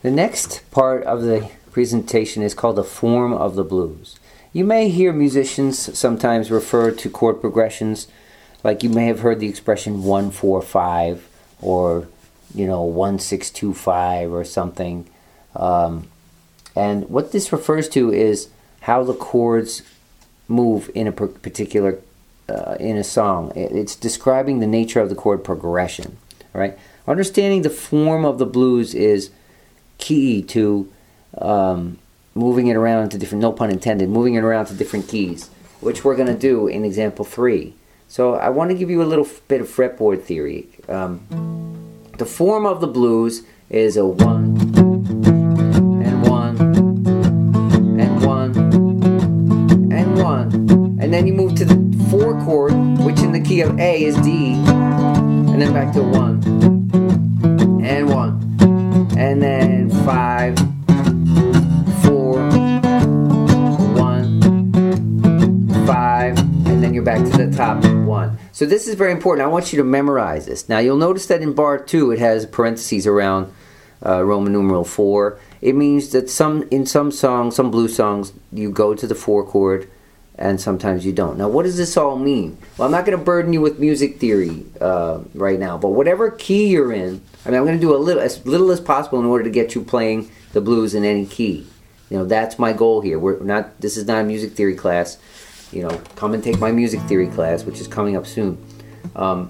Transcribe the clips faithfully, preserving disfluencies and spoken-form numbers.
The next part of the presentation is called the form of the blues. You may hear musicians sometimes refer to chord progressions, like you may have heard the expression one four five or you know one six two five or something. Um, and what this refers to is how the chords move in a particular uh, in a song. It's describing the nature of the chord progression, right? Understanding the form of the blues is key to um, moving it around to different, no pun intended, moving it around to different keys, which we're going to do in example three. So I want to give you a little bit of fretboard theory. Um, the form of the blues is a one and one and one and one, and then you move to the four chord, which in the key of A is D, and then back to one and one, and then five, four, one, five, and then you're back to the top one. So this is very important. I want you to memorize this. Now you'll notice that in bar two it has parentheses around uh, Roman numeral four. It means that some in some songs, some blues songs, you go to the four chord, and sometimes you don't. Now, what does this all mean? Well, I'm not going to burden you with music theory uh, right now, but whatever key you're in, I mean, I'm going to do a little, as little as possible in order to get you playing the blues in any key. You know, that's my goal here. We're not. This is not a music theory class. You know, come and take my music theory class, which is coming up soon. Um,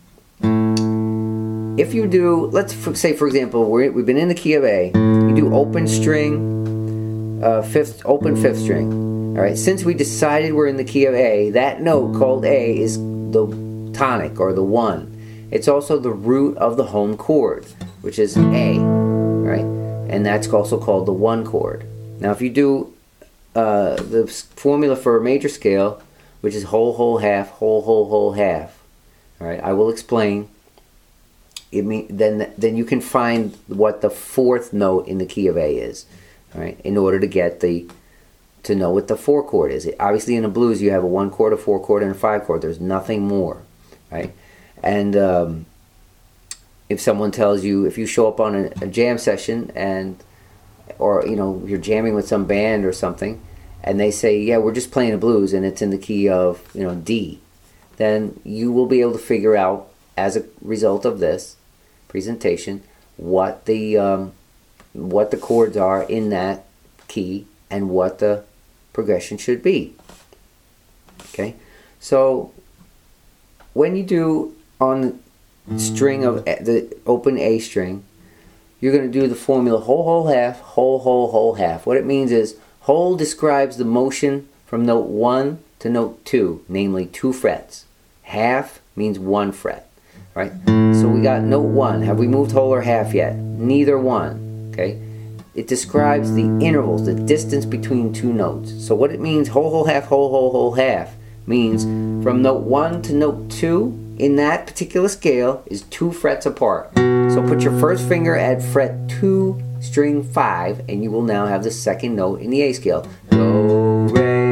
if you do, let's say, for example, we're, we've been in the key of A. You do open string, uh, fifth, open fifth string. All right, since we decided we're in the key of A, that note called A is the tonic or the one. It's also the root of the home chord, which is A, right? And that's also called the one chord. Now, if you do uh, the formula for a major scale, which is whole, whole, half, whole, whole, whole, half, all right, I will explain. It mean, then, then you can find what the fourth note in the key of A is, all right, in order to get the to know what the four chord is. Obviously in the blues you have a one chord, a four chord, and a five chord. There's nothing more, right? And um, if someone tells you, if you show up on a, a jam session and, or you know, you're jamming with some band or something, and they say, yeah, we're just playing the blues and it's in the key of, you know, D, then you will be able to figure out, as a result of this presentation, what the um, what the chords are in that key and what the progression should be. Okay, so when you do on the string of A, the open A string, you're going to do the formula whole, whole, half, whole, whole, whole, half. What it means is whole describes the motion from note one to note two, namely two frets. Half means one fret, right? So we got note one. Have we moved whole or half yet? Neither one. Okay. It describes the intervals, the distance between two notes. So what it means, whole, whole, half, whole, whole, whole, half, means from note one to note two in that particular scale is two frets apart. So put your first finger at fret two, string five, and you will now have the second note in the A scale. Do,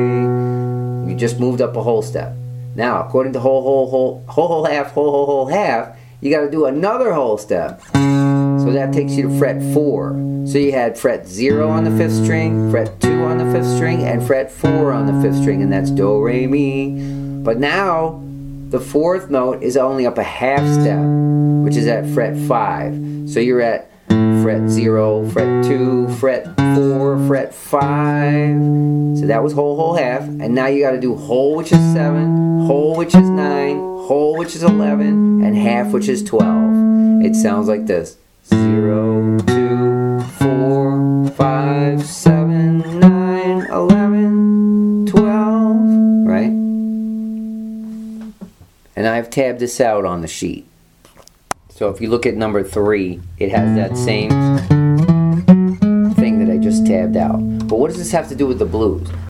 re. You just moved up a whole step. Now, according to whole, whole, whole, whole, whole, half, whole, whole, whole, half, you got to do another whole step. So that takes you to fret four. So you had fret zero on the fifth string, fret two on the fifth string, and fret four on the fifth string, and that's do, re, mi. But now, the fourth note is only up a half step, which is at fret five. So you're at fret zero, fret two, fret four, fret five. So that was whole, whole, half. And now you got to do whole, which is seven, whole, which is nine, whole, which is eleven, and half, which is twelve. It sounds like this. Zero, two, four, five, seven, nine, eleven, twelve, right? And I've tabbed this out on the sheet. So if you look at number three, it has that same thing that I just tabbed out. But what does this have to do with the blues?